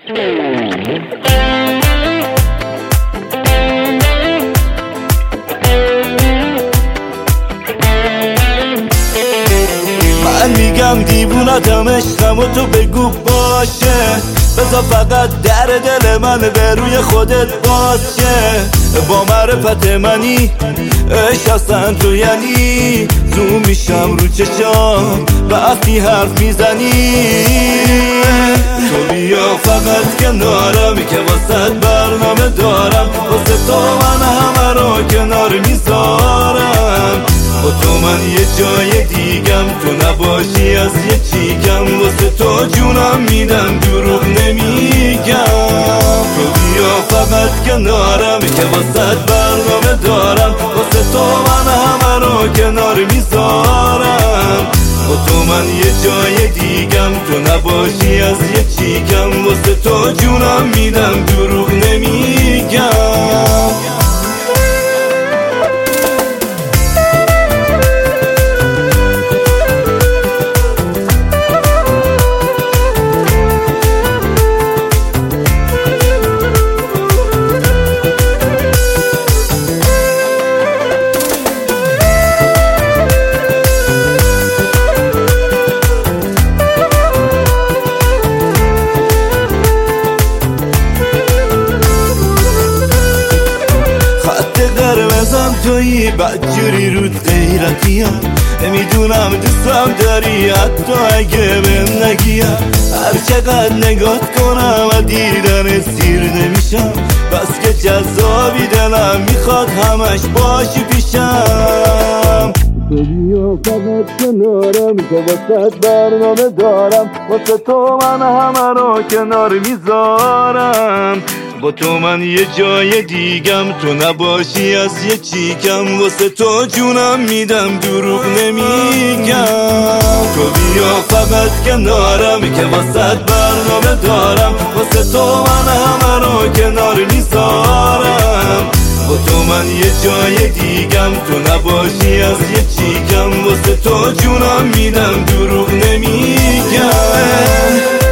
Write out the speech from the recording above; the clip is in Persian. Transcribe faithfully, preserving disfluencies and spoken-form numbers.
من میگم دیوونتم عشقم و تو بگو باشه، بذار فقط در دل من به روی خودت باشه. با معرفت منی عشق هستن تو، یعنی زوم میشم رو چشام وقتی حرف میزنی. تو بیا فقط کنارم که واسه برنامه دارم، واسه تو من همه رو کنار میذارم. با تو من یه جای دیگم، تو نباشی از یه چیکم، واسه تو جونم میدم دروغ نمیگم. تو بیا فقط کنارم که واسه برنامه دارم، واسه تو من همه رو کنار میذارم. با تو من یه جای دیگم، تو نباشی از یه چیکم، واسه تو جونم میدم دروغ نمیگم. قرمزم تویی بدجوری رود غیرتیم، نمیدونم دوستم داری حتی اگه بهم نگیم. هر چقدر نگات کنم و دیدن سیر نمیشم، بس که جذابی دلم میخواد همش باشی پیشم. تو بیا فقط کنارم که واسه برنامه دارم، واسه تو من همه رو کنار میذارم. با تو من یه جای دیگم، تو نباشی از یه چیکم، واسه تو جونم میدم دروغ نمیگم. تو بیا فقط کنارم که واسه برنامه دارم، واسه تو من همه رو کنار میذارم. با تو من یه جای دیگم، تو نباشی از یه چیکم، واسه تو جونم میدم دروغ نمیگم.